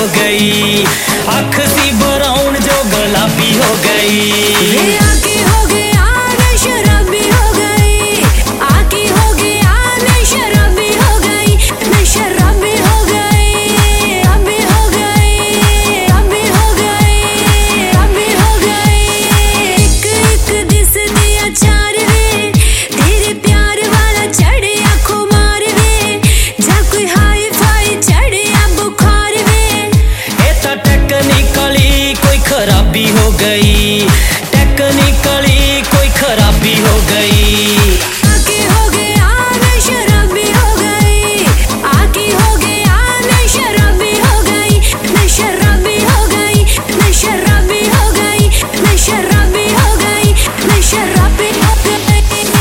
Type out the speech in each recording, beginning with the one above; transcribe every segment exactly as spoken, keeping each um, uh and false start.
गई, अख सी ब्राउन जो गुलाबी हो गई। आके हो गया मैं शराबी हो गई, आके हो गया मैं शराबी हो गई, मैं शराबी हो गई, अभी हो गई, अभी हो गई, अभी हो गई। एक एक दिस दिया चार वे, तेरे प्यार वाला चढ़िया खुमार वे, जा कोई हाई फाई चढ़िया बुखार वे। ये तो टेक्निकली कोई खराबी हो गई, टेक्निकली कोई खराबी हो गई। आके हो गया मैं शराबी हो गई, आके हो गया मैं शराबी हो गई, मैं शराबी हो गई, मैं शराबी हो गई, मैं शराबी हो गई, मैं शराबी हो गई।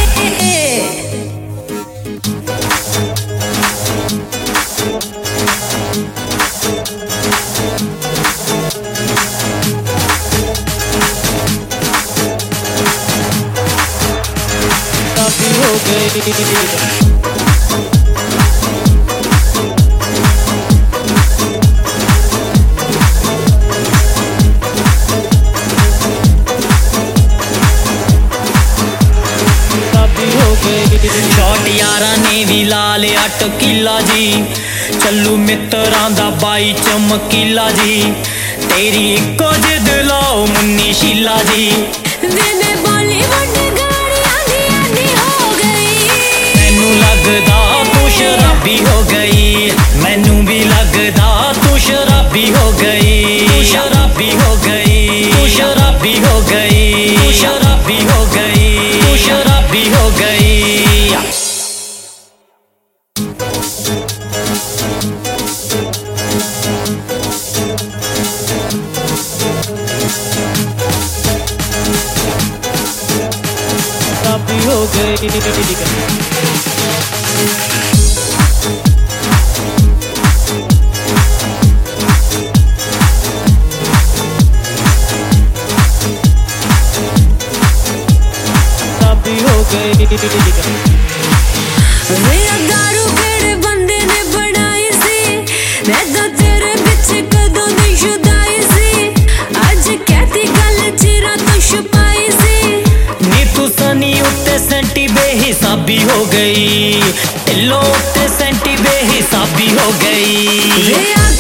शराबी हो गई। शॉट यारा ने भी ला लिया टकीला जी, चलू मित्रां दा बाई चमकीला जी, तेरी इको जिद लाओ मुन्नी शीला जी। वे मैं बॉलीवुड गाड़ियां दी आदी हो गई, मैनू लगदा तू शराबी हो गई, मैनू भी लगदा तू शराबी हो गई, तू शराबी हो गई, तू शराबी हो गई, तू शराबी हो गई, तू शराबी हो गई। शराबी हो गई। वे दारू केड़े बंदे ने बनाई सी, मैं तो तेरे पिछे कदों दी शुदाई सी, अज कहती गल चिरा तो छुपाई सी। नी तू सनी उत्ते सेंटी बेहिसाबी हो गई, लो उत्ते सेंटी बेहिसाबी हो गई।